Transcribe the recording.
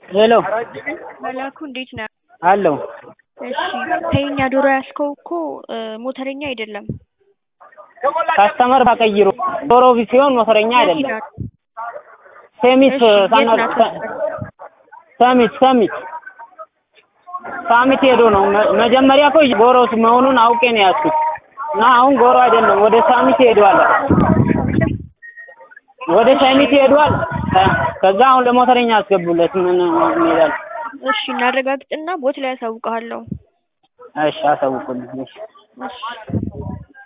ሄሎ መላኩ እንዴት ነህ? አለው እሺ ተይኝ ዶሮ ያስከው እኮ ሞተረኛ አይደለም። ካስተመር ባቀይሩ ዶሮ ቢሆን ሞተረኛ አይደለም። ሰሚት ሰሚት ሄዶ ነው መጀመሪያ እኮ ጎሮስ መሆኑን አውቄ ነው ያዝኩት እና አሁን ጎሮ አይደለም ወደ ሰሚት ሄዷል። ወደ ሰሚት ሄዷል። ከዛ አሁን ለሞተረኛ አስገቡለት ምን ይላል? እሺ እናረጋግጥና ቦት ላይ ያሳውቃለሁ። እሺ አሳውቁልኝ። እሺ